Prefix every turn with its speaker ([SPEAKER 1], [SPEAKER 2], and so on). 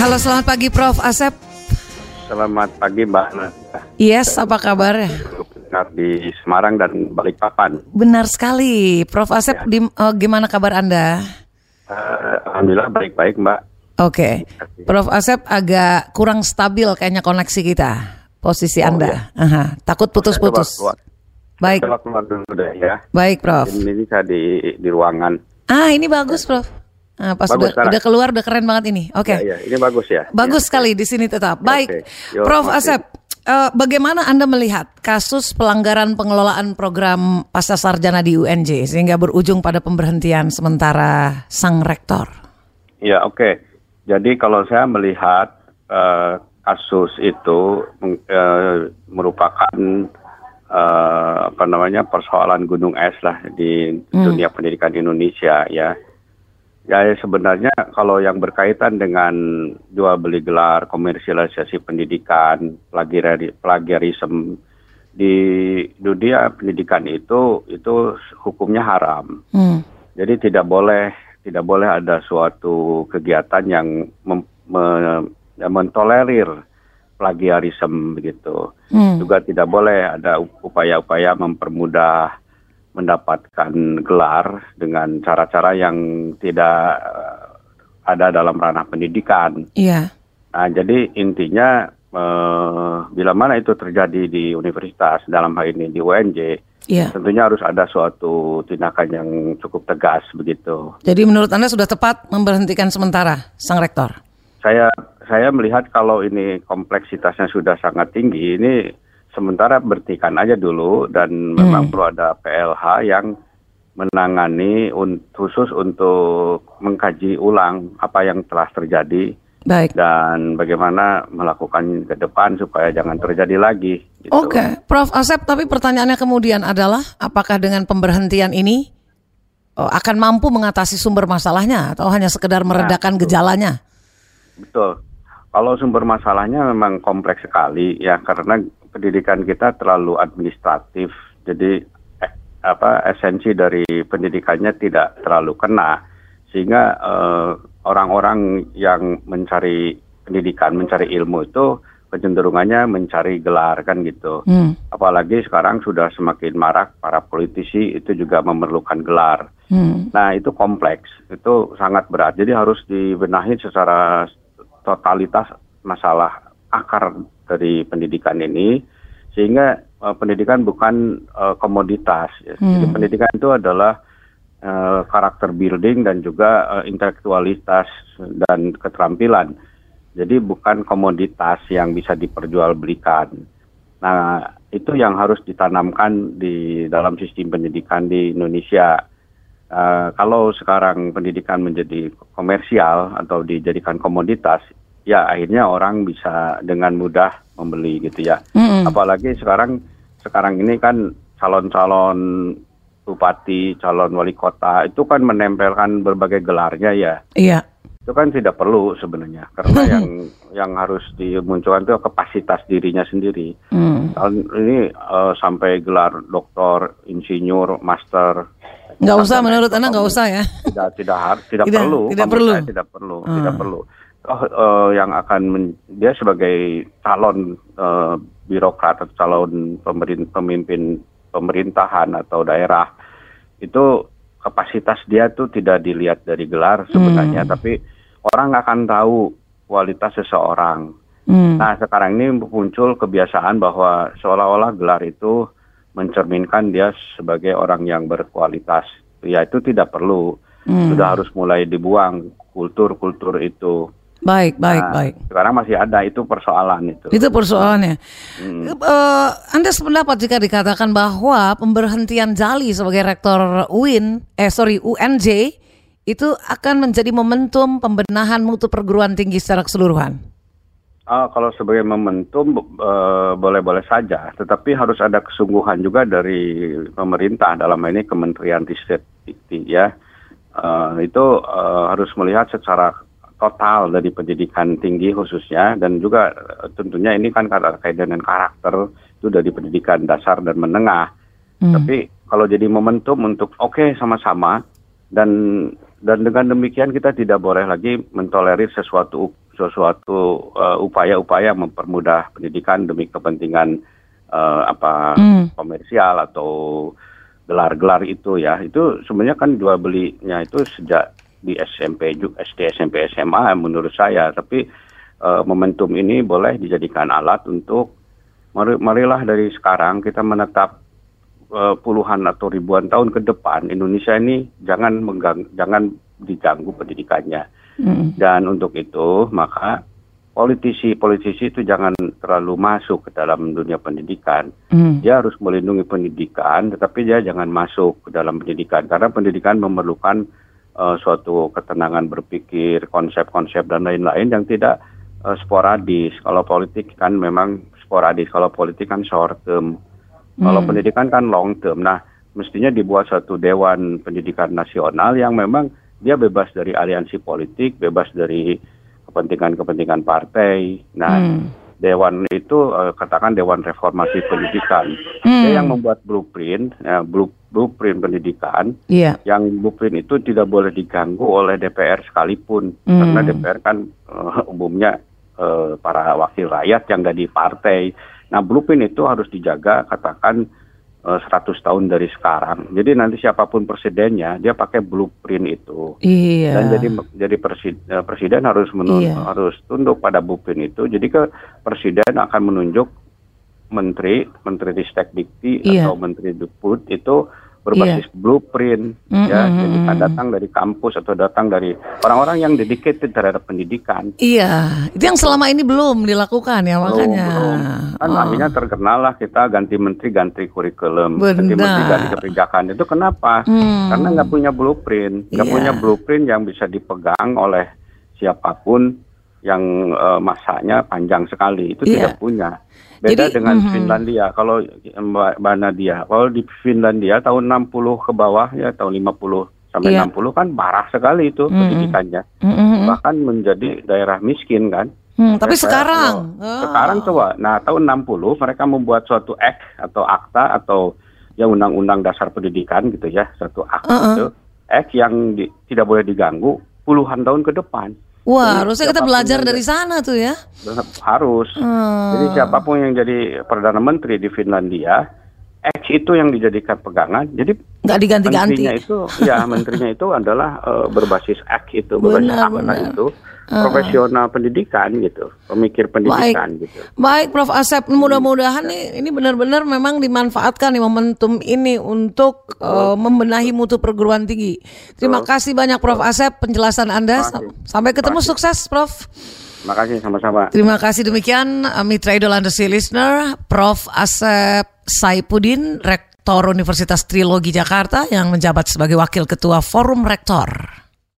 [SPEAKER 1] Halo, selamat pagi Prof. Asep.
[SPEAKER 2] Selamat pagi Mbak.
[SPEAKER 1] Yes, apa kabar?
[SPEAKER 2] Di Semarang dan Balikpapan.
[SPEAKER 1] Benar sekali, Prof. Asep. Gimana kabar Anda?
[SPEAKER 2] Alhamdulillah baik-baik Mbak.
[SPEAKER 1] Oke. Prof. Asep agak kurang stabil kayaknya koneksi kita, posisi Anda.
[SPEAKER 2] Ya.
[SPEAKER 1] Takut putus-putus. Baik.
[SPEAKER 2] Coba keluar dulu deh ya.
[SPEAKER 1] Baik Prof.
[SPEAKER 2] Ini saya di ruangan.
[SPEAKER 1] Ini bagus Prof. Pas udah keluar udah keren banget ini. Oke.
[SPEAKER 2] Ya, ini bagus ya.
[SPEAKER 1] Bagus sekali di sini tetap. Baik.
[SPEAKER 2] Yo,
[SPEAKER 1] Prof.
[SPEAKER 2] masih.
[SPEAKER 1] Asep, bagaimana Anda melihat kasus pelanggaran pengelolaan program Pascasarjana di UNJ sehingga berujung pada pemberhentian sementara sang rektor?
[SPEAKER 2] Ya, oke. Jadi kalau saya melihat kasus itu merupakan persoalan gunung es lah di dunia pendidikan Indonesia ya. Ya sebenarnya kalau yang berkaitan dengan jual beli gelar, komersialisasi pendidikan, plagiarisme di dunia pendidikan itu hukumnya haram. Jadi tidak boleh ada suatu kegiatan yang mentolerir plagiarisme begitu. Juga tidak boleh ada upaya-upaya mempermudah mendapatkan gelar dengan cara-cara yang tidak ada dalam ranah pendidikan.
[SPEAKER 1] Iya.
[SPEAKER 2] Nah, jadi intinya bila mana itu terjadi di universitas, dalam hal ini di UNJ, tentunya harus ada suatu tindakan yang cukup tegas begitu.
[SPEAKER 1] Jadi menurut Anda sudah tepat memberhentikan sementara sang rektor?
[SPEAKER 2] Saya melihat kalau ini kompleksitasnya sudah sangat tinggi, ini sementara berhentikan aja dulu dan memang perlu ada PLH yang menangani khusus untuk mengkaji ulang apa yang telah terjadi.
[SPEAKER 1] Baik.
[SPEAKER 2] Dan bagaimana melakukan ke depan supaya jangan terjadi lagi. Gitu.
[SPEAKER 1] Oke, Prof. Asep, tapi pertanyaannya kemudian adalah apakah dengan pemberhentian ini akan mampu mengatasi sumber masalahnya atau hanya sekedar meredakan gejalanya? Betul.
[SPEAKER 2] Kalau sumber masalahnya memang kompleks sekali ya, karena pendidikan kita terlalu administratif, jadi esensi dari pendidikannya tidak terlalu kena, sehingga orang-orang yang mencari pendidikan, mencari ilmu itu kecenderungannya mencari gelar kan gitu. Apalagi sekarang sudah semakin marak para politisi itu juga memerlukan gelar. Nah itu kompleks, itu sangat berat. Jadi harus dibenahi secara totalitas masalah akar dari pendidikan ini, sehingga pendidikan bukan komoditas. Ya. Jadi pendidikan itu adalah karakter building dan juga intelektualitas dan keterampilan. Jadi bukan komoditas yang bisa diperjualbelikan. Nah, itu yang harus ditanamkan di dalam sistem pendidikan di Indonesia. Kalau sekarang pendidikan menjadi komersial atau dijadikan komoditas, ya akhirnya orang bisa dengan mudah membeli gitu ya. Apalagi sekarang ini kan calon-calon bupati, calon wali kota itu kan menempelkan berbagai gelarnya ya. Iya. Itu kan tidak perlu sebenarnya, karena yang harus dimunculkan itu kapasitas dirinya sendiri. Ini sampai gelar doktor, insinyur, master.
[SPEAKER 1] Nggak usah menurut Anda, nggak usah ya?
[SPEAKER 2] Tidak perlu. Tidak perlu. Yang akan dia sebagai calon birokrat atau calon pemimpin pemerintahan atau daerah, itu kapasitas dia tuh tidak dilihat dari gelar sebenarnya, tapi orang akan tahu kualitas seseorang. Nah sekarang ini muncul kebiasaan bahwa seolah-olah gelar itu mencerminkan dia sebagai orang yang berkualitas. Ya itu tidak perlu, sudah harus mulai dibuang kultur-kultur itu. Baik. Sekarang masih ada, itu persoalan itu. Itu persoalannya.
[SPEAKER 1] Anda sependapat jika dikatakan bahwa pemberhentian Jali sebagai rektor UNJ itu akan menjadi momentum pembenahan mutu perguruan tinggi secara keseluruhan?
[SPEAKER 2] Kalau sebagai momentum boleh-boleh saja, tetapi harus ada kesungguhan juga dari pemerintah, dalam hal ini Kementerian Ristek ya. Itu harus melihat secara total dari pendidikan tinggi khususnya, dan juga tentunya ini kan kait dengan karakter itu dari pendidikan dasar dan menengah. Tapi kalau jadi momentum untuk sama-sama, dan dengan demikian kita tidak boleh lagi mentolerir sesuatu sesuatu upaya-upaya mempermudah pendidikan demi kepentingan komersial atau gelar-gelar itu ya. Itu sebenarnya kan jual belinya itu sejak di SMP, SD, SMP, SMA menurut saya. Tapi momentum ini boleh dijadikan alat untuk marilah dari sekarang kita menetap puluhan atau ribuan tahun ke depan Indonesia ini jangan diganggu pendidikannya. Dan untuk itu maka politisi itu jangan terlalu masuk ke dalam dunia pendidikan. Dia harus melindungi pendidikan, tetapi dia jangan masuk ke dalam pendidikan karena pendidikan memerlukan suatu ketenangan berpikir, konsep-konsep dan lain-lain yang tidak sporadis. Kalau politik kan memang sporadis, kalau politik kan short term. Kalau pendidikan kan long term. Nah, mestinya dibuat suatu dewan pendidikan nasional yang memang dia bebas dari aliansi politik, bebas dari kepentingan partai. Nah, dewan itu katakan Dewan Reformasi Pendidikan. Dia yang membuat blueprint pendidikan. Yang blueprint itu tidak boleh diganggu oleh DPR sekalipun. Karena DPR kan umumnya para wakil rakyat yang dari partai. Nah, blueprint itu harus dijaga katakan 100 tahun dari sekarang. Jadi nanti siapapun presidennya, dia pakai blueprint itu. Dan jadi presiden harus harus tunduk pada blueprint itu. Jadi presiden akan menunjuk menteri Ristek Dikti atau menteri Dikbud itu berbasis blueprint, ya. Jadi datang dari kampus atau datang dari orang-orang yang dedicated terhadap pendidikan. Iya, itu yang selama ini belum dilakukan ya, makanya. Belum. Kan akhirnya terkenal lah kita ganti menteri, ganti kurikulum, ganti menteri, ganti kebijakan. Itu kenapa? Karena nggak punya blueprint, nggak punya blueprint yang bisa dipegang oleh siapapun yang masanya panjang sekali. Itu tidak punya. Beda dengan Finlandia. Kalau Mbak Nadia, kalau di Finlandia tahun 60 ke bawah ya, tahun 50 sampai 60 kan parah sekali itu pendidikannya. Bahkan menjadi daerah miskin kan.
[SPEAKER 1] Tapi sekarang
[SPEAKER 2] coba. Nah, tahun 60 mereka membuat suatu act atau akta atau ya undang-undang dasar pendidikan gitu ya, satu act itu. Act yang tidak boleh diganggu puluhan tahun ke depan.
[SPEAKER 1] Wah, harusnya kita belajar dari sana tuh ya.
[SPEAKER 2] Harus. Jadi siapapun yang jadi Perdana Menteri di Finlandia, X itu yang dijadikan pegangan. Jadi
[SPEAKER 1] nggak diganti-ganti.
[SPEAKER 2] Menterinya itu adalah berbasis X itu, berbasis akta itu. Profesional pendidikan gitu, pemikir pendidikan gitu.
[SPEAKER 1] Baik, Prof. Asep, mudah-mudahan ini benar-benar memang dimanfaatkan nih momentum ini untuk membenahi mutu perguruan tinggi. Terima kasih banyak Prof. Asep penjelasan Anda. Sampai ketemu, sukses Prof.
[SPEAKER 2] Terima kasih, sama-sama.
[SPEAKER 1] Terima kasih, demikian Mitra Idol Undersea Listener, Prof. Asep Saipuddin, Rektor Universitas Trilogi Jakarta yang menjabat sebagai Wakil Ketua Forum Rektor.